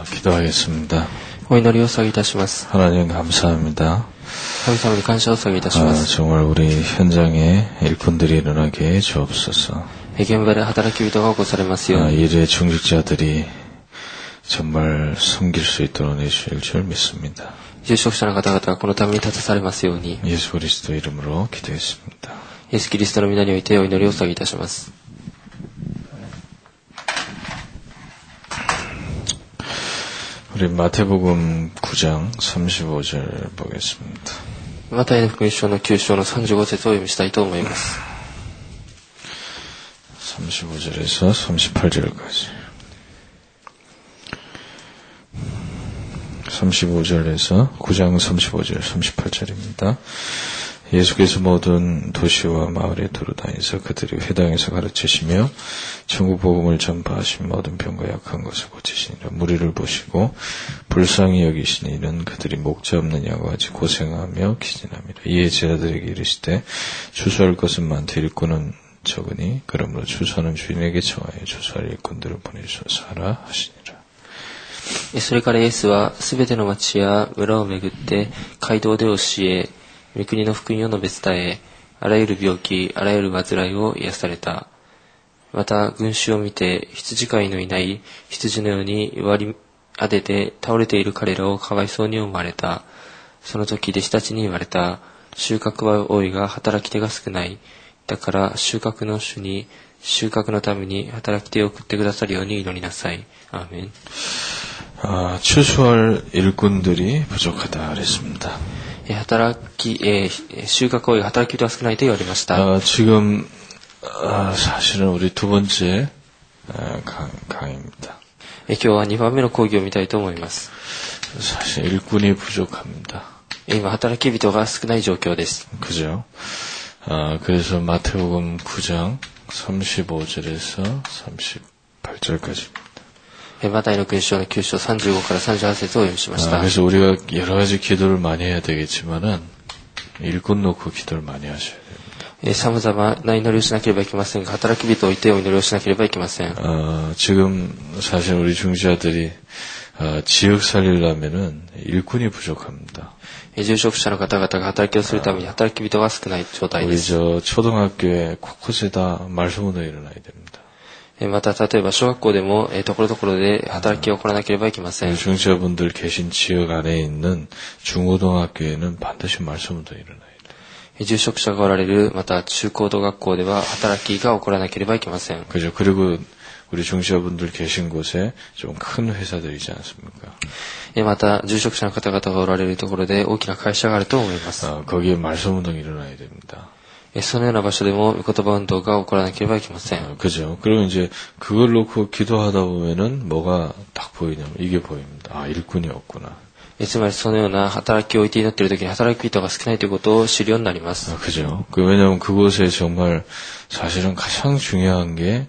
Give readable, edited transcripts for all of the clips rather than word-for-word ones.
기도하겠습니다. お祈りを捧げいたします。 하나님 감사합니다. 神様に感謝を捧げいたします。 정말 우리 현장에 일꾼들이 일어나게 해 주옵소서. 現場で働き人が起こされますように。 일의 중직자들이 정말 섬길 수 있도록 내주실 줄 믿습니다. 住職者の方々がこのために立たされますように。 예수 그리스도 이름으로 기도했습니다. イエスキリストの皆においてお祈りを捧げいたします。 우리 마태복음 9장 35절 보겠습니다. マタイの福音書の9章の35節を読みしたいと思います。 35절에서 38절까지. 35절에서 9장 35절 38절입니다. 예수께서 모든 도시와 마을에 두루다니서 그들이 회당에서 가르치시며 천국 복음을 전파하신 모든 병과 약한 것을 고치시니라. 무리를 보시고 불쌍히 여기시니 이는 그들이 목자 없는 양과 같이 고생하며 기진함이라. 이에 제자들에게 이르시되 추수할 것은 많되 일꾼은 적으니 그러므로 추수하는 주인에게 청하여 추수할 일꾼들을 보내주소서 하라 하시니라. それからイエスはすべての町や村を巡って街道で教え、御国の福音を述べ伝え、あらゆる病気、あらゆる患いを癒された。また群衆を見て羊飼いのいない羊のように割り当てて倒れている彼らをかわいそうに思われた。その時弟子たちに言われた。収穫は多いが働き手が少ない。だから収穫の主に収穫のために働き手を送ってくださるように祈りなさい。アーメン。 추수할 일꾼들이 부족하다 그랬습니다. 収穫多いが働き人が少ないと言われました。 지금 사실은 우리 두 번째 강의입니다. 今日は2番目の講義を見たいと思います。 사실 일꾼이 부족합니다. 今働き人が少ない状況です。 그죠? 그래서 마태복음 9장 35절에서 38절까지입니다. マタイの福音書の9章35から38節を読みしました。 그래서 우리가 여러 가지 기도를 많이 해야 되겠지만은 일꾼 놓고 기도를 많이 하셔야 됩니다. 様々な祈りをしなければいけませんが、働き人を置いてお祈りをしなければいけません。 지금 사실 우리 중지자들이 지역 살리려면은 일꾼이 부족합니다. 住職者の方々が働きをするために働き人が少ない状態です。 우리 초등학교에 곳곳에 다 말소문도 일어나야 됩니다. また例えば小学校でもところどころで働きを行わなければいけません。 중지자분들 계신 지역 안에 있는 중고등학교에는 반드시 말소문도 일어나야 돼요. 住職者がおられるまた中高等学校では働きが起こらなければいけません。 그죠. 그리고 우리 중지자분들 계신 곳에 좀 큰 회사들이지 않습니까? また住職者の方々がおられるところで大きな会社があると思います。 거기에 말소문도 일어나야 됩니다. そのような場所でも御言葉運動が起こらなければいけません。 그죠. 그리고 이제 그걸 놓고 기도하다 보면은 뭐가 딱 보이냐면 이게 보입니다. 일꾼이 없구나. つまりそのような働きを置いて祈っている時に働き人が少ないということを知るようになります。 그죠. 왜냐하면 그곳에 정말 사실은 가장 중요한 게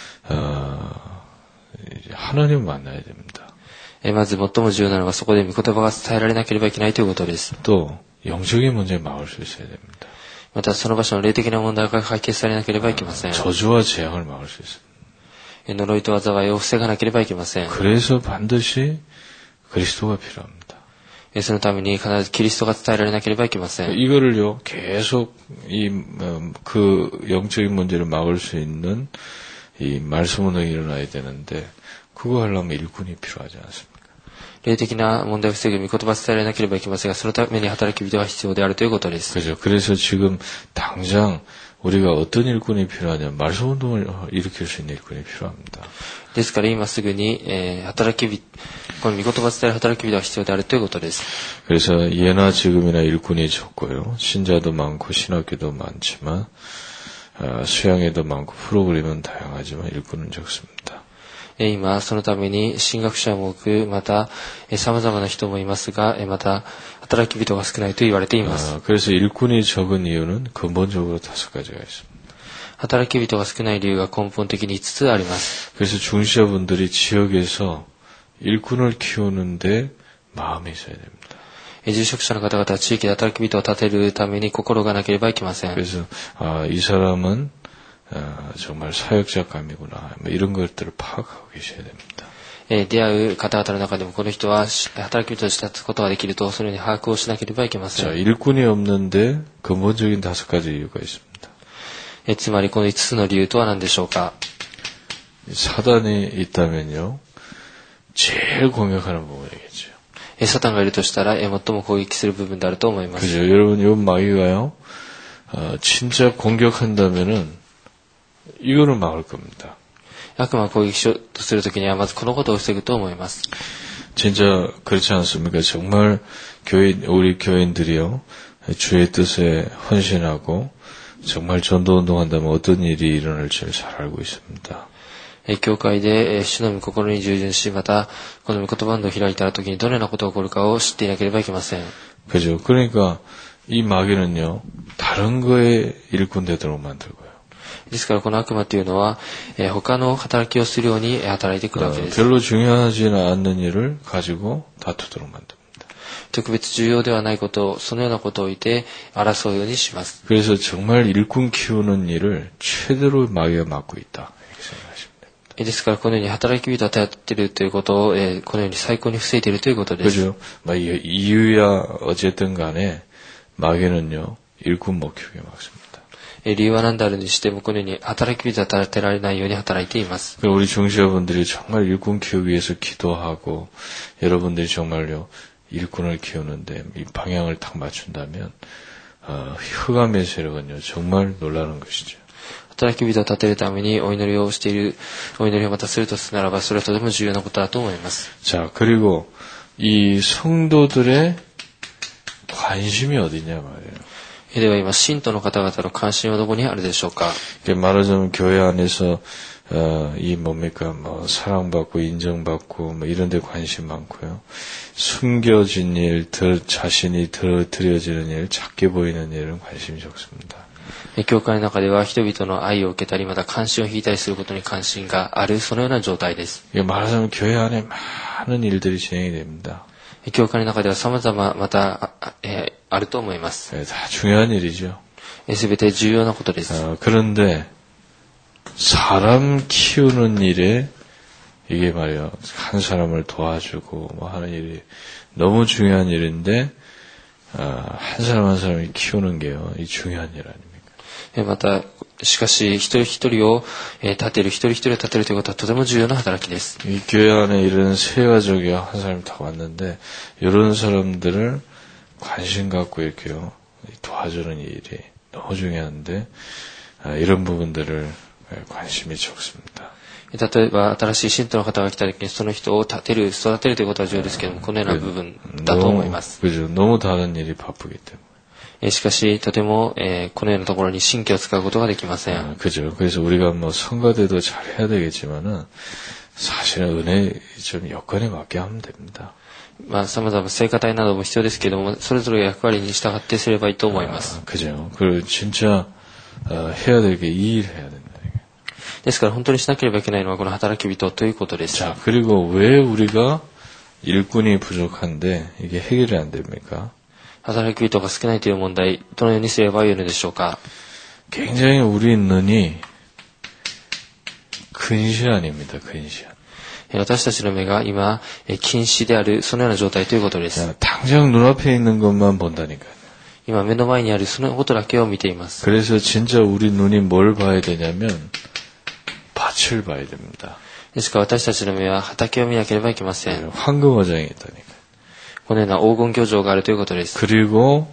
하나님 만나야 됩니다. まず最も重要なのはそこで御言葉が伝えられなければいけないということです。 또 영적인 문제에 막을 수 있어야 됩니다. またその場所の霊的な問題が解決されなければいけません。 저주와 재앙을 막을 수 있어요. 呪いと災いを防がなければいけません。 그래서 반드시 그리스도가 필요합니다. そのために必ずキリストが伝えられなければいけません。 이거를요 계속 그 영적인 문제를 막을 수 있는 이 말씀으로 일어나야 되는데 그거 하려면 일꾼이 필요하지 않습니까? 霊的な問題を防ぐ御言葉を伝えられなければいけませんが、そのために働き人が必要であるということです。 그죠. 그래서 지금 당장 우리가 어떤 일꾼이 필요하냐면 말씀 운동을 일으킬 수 있는 일꾼이 필요합니다. ですから今すぐに、この御言葉を伝える働き人が必要であるということです。 그래서 예나 지금이나 일꾼이 적고요. 신자도 많고 신학교도 많지만 수양회도 많고 프로그램은 다양하지만 일꾼은 적습니다. 今そのために神学者も多く、また様々な人もいますが、また働き人が少ないと言われています。 그래서 일꾼이 적은 이유는 근본적으로 5가지가 있습니다. 働き人が少ない理由が根本的に5つあります。 그래서 중시자분들이 지역에서 일꾼을 키우는데 마음이 있어야 됩니다. 住職者の方々は地域で働き人を立てるために心がなければいけません。 그래서 이 사람은 정말 사역자감이구나. 이런 것들을 파악하고 계셔야 됩니다. 出会う方々の中でもこの人は働き人として立つことができるとそのように把握をしなければいけませ 자, ん。 일꾼이 없는데 근본적인 5가지 이유가 있습니다. つまりこの5つの理由とは何でしょうか。 사단이 있다면요, 제일 공격하는 부분이겠죠. サタンがいるとしたら最も攻撃する部分であると思います。 그죠? 여러분, 이 마귀가요, 진짜 공격한다면은 이거를 막을 겁니다. 悪魔を攻撃しようとするときにはまずこのことを防ぐと思います。 진짜 그렇지 않습니까? 정말 우리 교인들이요, 주의 뜻에 헌신하고 정말 전도운동한다면 어떤 일이 일어날지를 잘 알고 있습니다. 教会で主の御心に従順し、またこの御言葉を開いたときにどのようなことが起こるかを知っていなければいけません。 그죠? 그러니까 이 마귀는요, 다른 거에 일꾼 되도록 만들고요. ですからこの悪魔というのは、他の働きをするように働いてくるわけです。 별로 중요하지 않는 일을 가지고 다투도록 만듭니다. 特別重要ではないことを、そのようなことを置いて争うようにします。 그래서 정말 일꾼 키우는 일을 최대로 마귀가 막고 있다. 이렇게 생각하시면 됩니다. ですからこのように働き人を与えているということを、このように最高に防いでいるということです。 그죠? 이유야 어쨌든 간에 마귀는요, 일꾼 못 키우게 막습니다. 理由は何であるにしてもこのように働き人を与えられないように働いています。 우리 중시자분들이 정말 일꾼 키우기 위해서 기도하고 여러분들이 정말요, 일꾼을 키우는데 이 방향을 딱 맞춘다면 흑암의 세력은요, 정말 놀라는 것이죠. 働き人を立てるためにお祈りをしている、お祈りをまたするとするならばそれはとても重要なことだと思います。 자, 그리고 이 성도들의 관심이 어디냐 말이에요. では今信徒の方々の関心はどこにあるでしょうか。 말하자면 교회 안에서 이 뭡니까, 사랑받고 인정받고 이런 데 관심 많고요. 숨겨진 일, 자신이 드려지는 일, 작게 보이는 일은 관심이 적습니다. 教会の中では人々の愛を受けたりまた関心を引いたりすることに関心がある、そのような状態です。 말하자면 교회 안에 많은 일들이 진행이 됩니다. 教会の中では様々また、あると思います。 다 중요한 일이죠. すべて重要なことです。 그런데 사람 키우는 일에 이게 말이야, 한 사람을 도와주고 하는 일이 너무 중요한 일인데 한 사람 한 사람이 키우는 게요, 이 중요한 일 아닙니까? またしかし一人一人を立てる、一人一人を立てるということはとても重要な働きです。 이 교회 안에 이런 세 가족이 한 사람이 다 왔는데 이런 사람들을 관심 갖고 이렇게요, 도와주는 일이 너무 중요한데 이런 부분들을 관심이 적습니다. 例えば新しい信徒の方が来た時にその人を立てる、育てるということは重要ですけれども、このような部分だと思います。 그죠? 너무 다른 일이 바쁘기 때문에. しかしとても、このようなところに神経を使うことができません。 그죠? 그래서 우리가 성가대도 잘 해야 되겠지만은 사실은 은혜 좀 여건에 맞게 하면 됩니다. 様々聖歌隊なども必要ですけれども、それぞれ役割に従ってすればいいと思います。 그죠? 그리고 진짜 해야 될 게 이 일 해야 된다. ですから本当にしなければいけないのはこの働き人ということです。 자, 그리고 왜 우리가 일꾼이 부족한데 이게 해결이 안 됩니까? 働き人が少ないという問題、どのようにすればよいのでしょうか。 굉장히 우리 눈이 근시안입니다. 근시안. 私たちの目が今近視である、そのような状態ということです。 자, 당장 눈앞에 있는 것만 본다니까요. 今目の前にあるそのことだけを見ています。 그래서 진짜 우리 눈이 뭘 봐야 되냐면 밭을 봐야 됩니다. ですから私たちの目は畑を見なければいけません。 황금어장이 있다니까요. このような黄金漁場があるということです。 그리고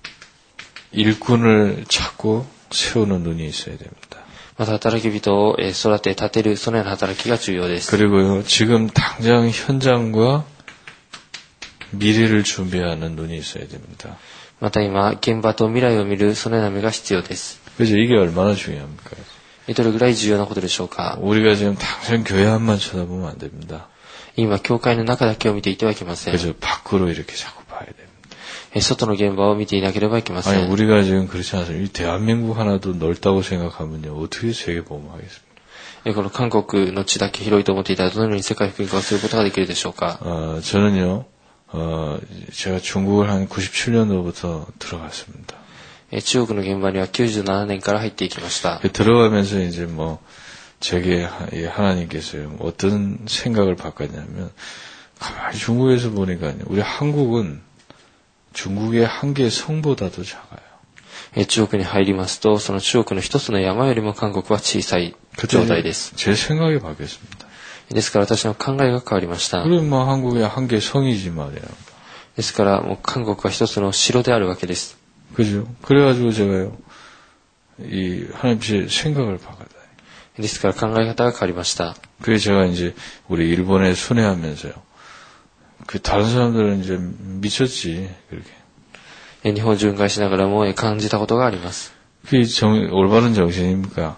일꾼을 찾고 세우는 눈이 있어야 됩니다. また働き人を育て立てる、そのような働きが重要です。 그리고요, 지금 당장 현장과 미래를 준비하는 눈이 있어야 됩니다. また今現場と未来を見る、そのような目が必要です。 그래서 이게 얼마나 중요합니까? どれぐらい重要なことでしょうか。 우리가 지금 당장 교회 안만 쳐다보면 안 됩니다. 今教会の中だけを見ていてはいけません。 그래서 밖으로 이렇게 자꾸 봐야 됩니다. 外の現場を見ていなければいけません。 아니, 우리가 지금 그렇지 않습니다. 이 대한민국 하나도 넓다고 생각하면요, 어떻게 세계 보험하겠습니까? この韓国の地だけ広いと思っていたらどのように世界福音化をすることができるでしょうか。 저는요, 제가 중국을 한 97년도부터 들어갔습니다. 中国の現場には97年から入っていきました。 들어가면서 이제 제게 하나님께서 어떤 생각을 바꿨냐면, 가만히 중국에서 보니까, 우리 한국은 중국의 한 개의 성보다도 작아요. 中国に入りますと、その中国の一つの山よりも韓国は小さい状態です。 제 생각이 바뀌었습니다. ですから私の考えが変わりました。 그럼 뭐 한국의 한 개의 성이지 말이야. ですからもう韓国は一つの城であるわけです。 그죠? 그래가지고 제가요, 이 하나님의 생각을 바꿨다. ですから考え方が変わりました。 그래서 제가 이제 우리 일본에 순회하면서요. 그 다른 사람들은 이제 미쳤지 그렇게. 日本巡回しながらも感じたことがあります。 그게 올바른 정신입니까?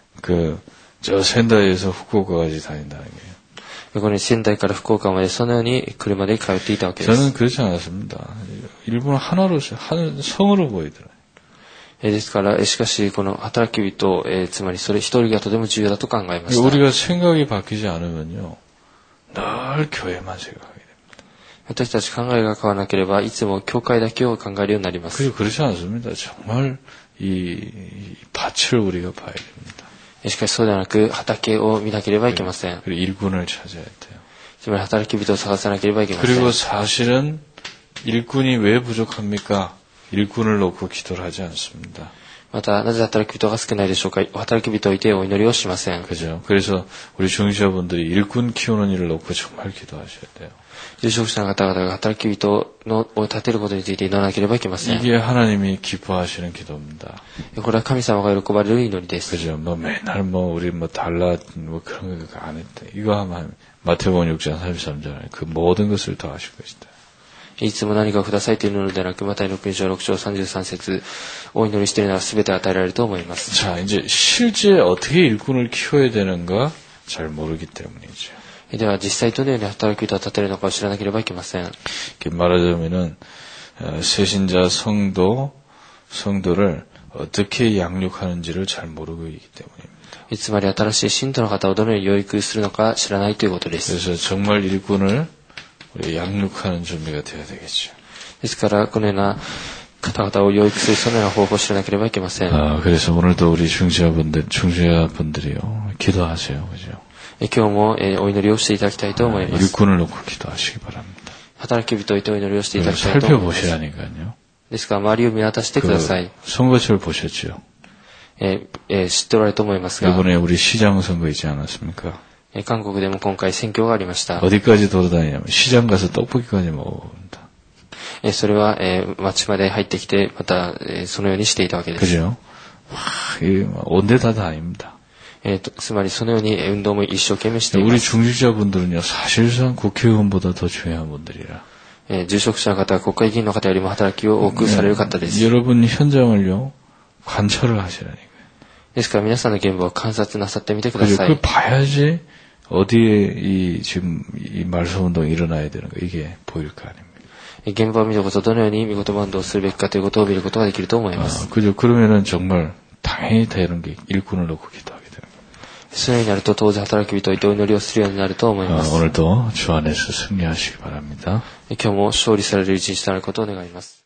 저仙台에서 후쿠오카까지 다닌다는 게요. ここに仙台から福岡までそのように車で通っていたわけです。 저는 그렇지 않았습니다. 일본은 하나로서 한 성으로 보이더라고요. ですから、しかしこの働き人、つまりそれ一人がとても重要だと考えました。 우리가 생각이 바뀌지 않으면요, 늘 교회만 생각하게 됩니다. 私たち考えが変わらなければいつも教会だけを考えるようになります。 그리고 그렇지 않습니다. 정말 이 밭을 우리가 봐야 됩니다. しかしそうではなく畑を見なければいけません。 그리고 일꾼을 찾아야 돼요. つまり働き人を探さなければいけません。 그리고 사실은 일꾼이 왜 부족합니까? 일꾼을 놓고 기도를 하지 않습니다. またなぜ働き人が少ないでしょうか。働き人をいてお祈りをしません。 그죠? 그래서 우리 중시자분들이 일꾼 키우는 일을 놓고 정말 기도하셔야 돼요. 住職者の方々が働き人を立てることについて祈らなければいけません。 이게 하나님이 기뻐하시는 기도입니다. これは神様が喜ばれる祈りです。 그죠? 맨날 우리 달라 그런 거 안 했다. 이거 하면 마태복음 6장 33절 그 모든 것을 더 하실 것이다. いつも何かをくださいというのではなく、マタイの6章6章33節お祈りしているなら全て与えられると思います。 자, 이제 실제 어떻게 일꾼을 키워야 되는가 잘 모르기 때문이죠. では実際どのように働き人を立てるのかを知らなければいけません。 말하자면은 새신자 성도를 어떻게 양육하는지를 잘 모르고 있기 때문입니다. つまり新しい信徒の方をどのように養育するのか知らないということです。 그래서 정말 일꾼을 우리 양육하는 준비가 되어야 되겠죠. ですからこのような方々を養育するそのような方法を知らなければいけません。 그래서 오늘도 우리 중지자분들이요 기도하세요, 그죠? 今日もお祈りをしていただきたいと思います。 일꾼을 놓고 기도하시기 바랍니다. 働き人をいてお祈りをしていただきたいと思います。 살펴보시라니까요. ですから周りを見渡してください。 선거철 보셨죠? 知っておられると思いますが、 이번에 우리 시장 선거 있지 않았습니까? 韓国でも今回選挙がありました。 어디까지 돌아다니냐면 시장 가서 떡볶이까지 먹어본다. それは町まで入ってきてまたそのようにしていたわけです。 그죠? 온데 다 다닙니다. つまりそのように運動も一生懸命していま 우리 す。 중직자분들은요 사실상 국회의원보다 더 중요한 분들이라. 住職者の方は国会議員の方よりも働きを多くされる方です。 여러분 현장을요 관찰을 하시라니까요. ですから皆さんの現場を観察なさってみてください。 그걸 봐야지 어디에 지금 이 말씀운동이 일어나야 되는 거 이게 보일 거 아닙니까? 現場を見ることどのように御言葉運動をするべきかということを見ることができると思います。 그죠? 그러면은 정말 당연히 되는 게 일꾼을 놓고 기도하게 되는 겁니다. そのようになると当然働き人をいてお祈りをするようになると思います。 오늘도 주 안에서 승리하시기 바랍니다. 今日も勝利される一日となることを願います。